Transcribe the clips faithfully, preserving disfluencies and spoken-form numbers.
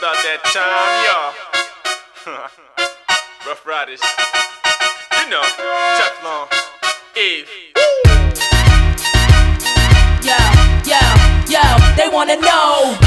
about that time, y'all. Rough Riders, you know, Teflon, Eve. Yo, yo, yo, they wanna know.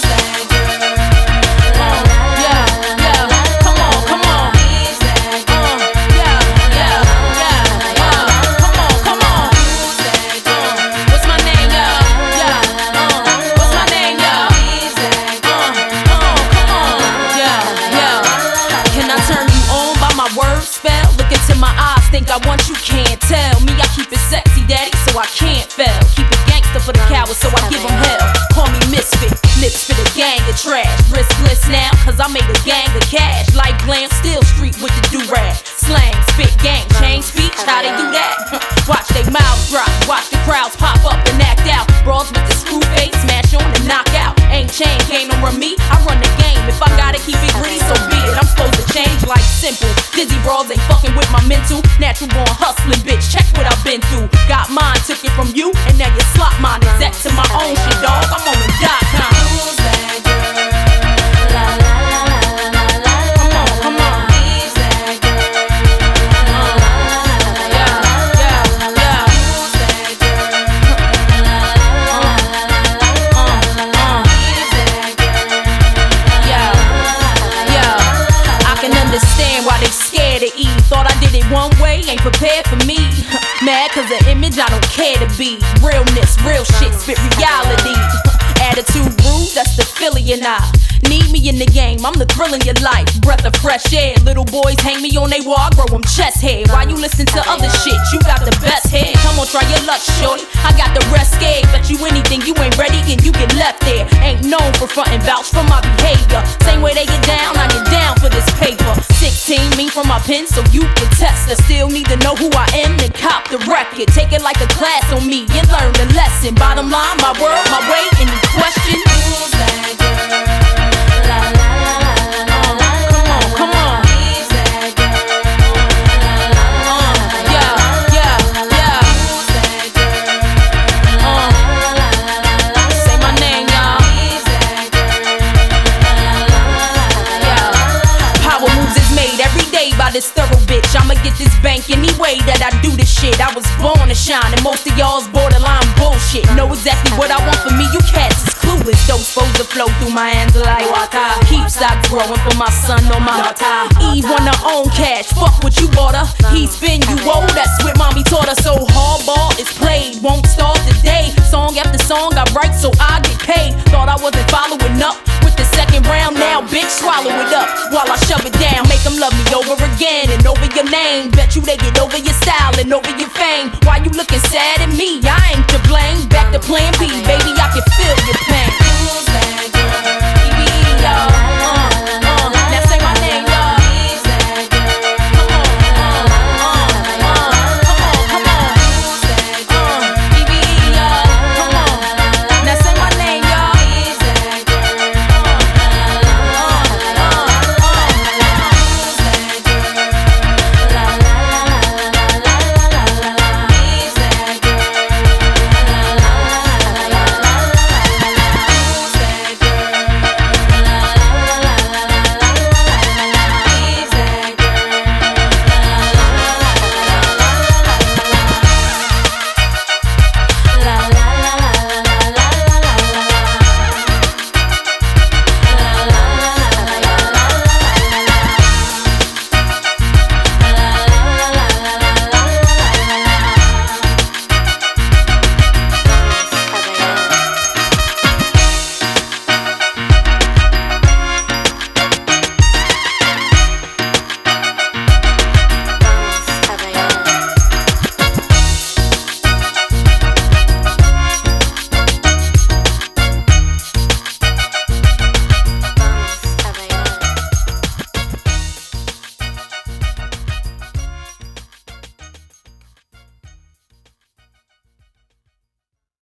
Think I want you, can't tell me. I keep it sexy, daddy, so I can't fail. Keep it gangster for the cowards, so I give them hell. Call me misfit, lips for the gang of trash. Riskless now, cause I made a gang of cash. Like glam, still street with the do-rag. Slang, spit, gang, change speech, how they do that? Watch they mouths drop, watch the crowds pop up and act out. Brawls with the screw face, smash on and knock out. Ain't chain, can't no run me, I run the game. If I gotta keep it green, so be it. I'm supposed to change like simple. Dizzy brawls ain't fucking with my mental. Natural born hustling, bitch, check what I've been through. Got mine, took it from you, and now you slot mine. Exact to my own shit, dog, I'm on the dot com. Thought I did it one way, ain't prepared for me. Mad cause the image I don't care to be. Realness, real shit, spit reality. Attitude rude, that's the Philly and I. Need me in the game, I'm the thrill in your life. Breath of fresh air, little boys hang me on they wall, I grow them chest hair. While you listen to other shit, you got the best hair. Come on, try your luck, shorty, I got the rest scared. Bet you anything, you ain't ready and you get left there. Ain't known for frontin' vouch for my behavior. Same way they get down, I get down for this paper. Sixteen mean from my pen, so you can test. I still need to know who I am, then cop the record. Take it like a class on me and learn the lesson. Bottom line, my world, my way, any question? This thorough bitch, I'ma get this bank any way that I do this shit. I was born to shine, and most of y'all's borderline bullshit. Know exactly what I want for me, you cats is clueless. Those supposed to flow through my hands like water. Keep stocks growing for my son or my daughter. Eve want her own cash, fuck what you bought her. He spin you old, that's what mommy taught her. So hardball is played, won't start today. Song after song I write so I get paid. Thought I wasn't following up with the second round, now bitch swallow it up while I shove it down. Make them love me over again and over your name. Bet you they get over your style and over your fame. Why you looking sad at me? I ain't to blame. Back to plan B, baby, I can feel your pain.